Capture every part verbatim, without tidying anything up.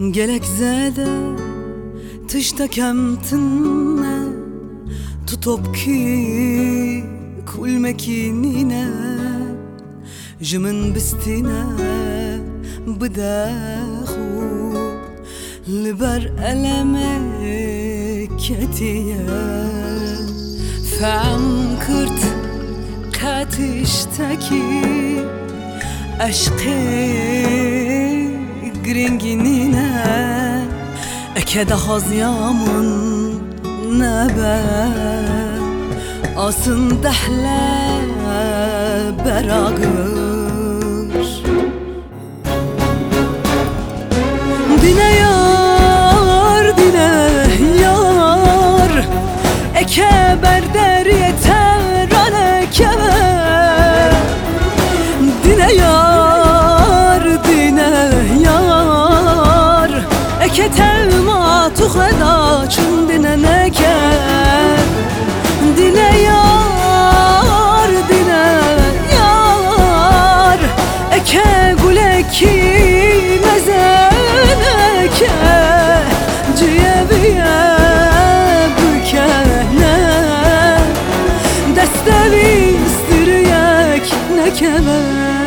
Gelek zede tiştekemtinne tutup ki kul mekinine jimin bistine bıdahu liber eleme ketiye fem kırt katişteki aşkı gringinine ekede hazyamın nebe asın dehle beragır dine yar dine yar eke berder yeter aleke dine yar dine yar eke tevma tuğeda çün dine neke dine yar dine yar eke guleki mezeneke ciyeviye bükene destevi istiriyek nekeme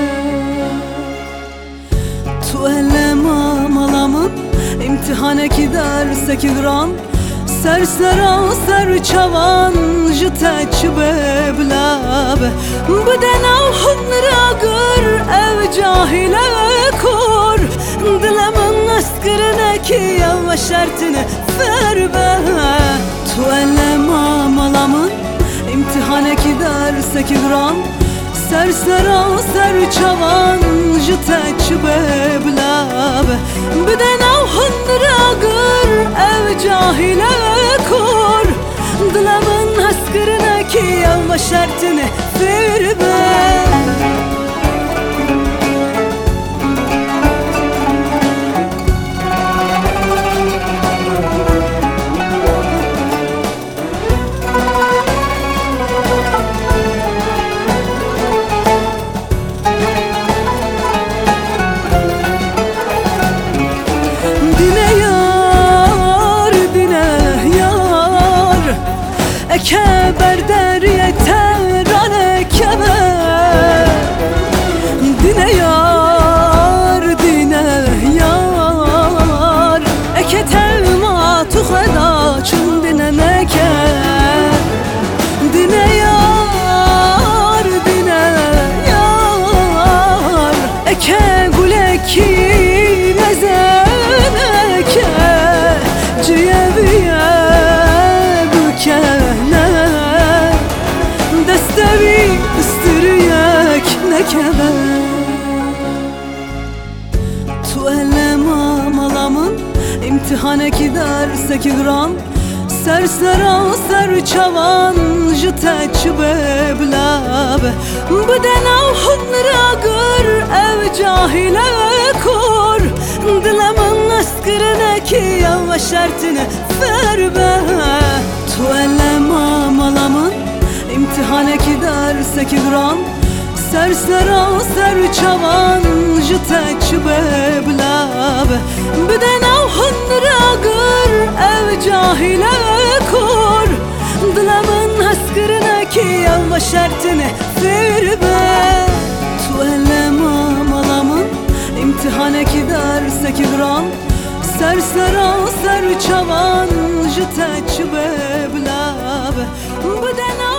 tu elema malamın imtihaneki derseki gram Sersera ser çavan jite çibe blabe Bıdenav hunra gır ev cahile kur Dilemin eskirine ki yavva şertini ferbe Tu elema malamın imtihaneki derseki gram Sersera ser çavan jite çibe blabe Bıdenav hunra gır ev cahile kur Dilemin haskırına ki yavva şertini firbe Eke berder yeter alekeme Dine yar, dine yar Eke tevma tuğeda çün dine neke Dine yar, dine yar Eke guleki mezeneke ciyeviye Destevi istiriyek nekebe Tu elema malamın imtihaneki derseki gram Sersera ser çavan jite çibe blabe Bıdenav hunra gır ev cahile kur Dilemin eskirine ki yavva şertini ferbe Tu elema malamın imtihaneki derseki gram Sersera ser çavan jite çibe blabe Bıdenav hunra gır ev cahile kur Dilemin haskırına ki yavva şertini firbe Tu elema malamın imtihaneki derseki gram Sersera ser çavan jite çibe blabe Bıdenav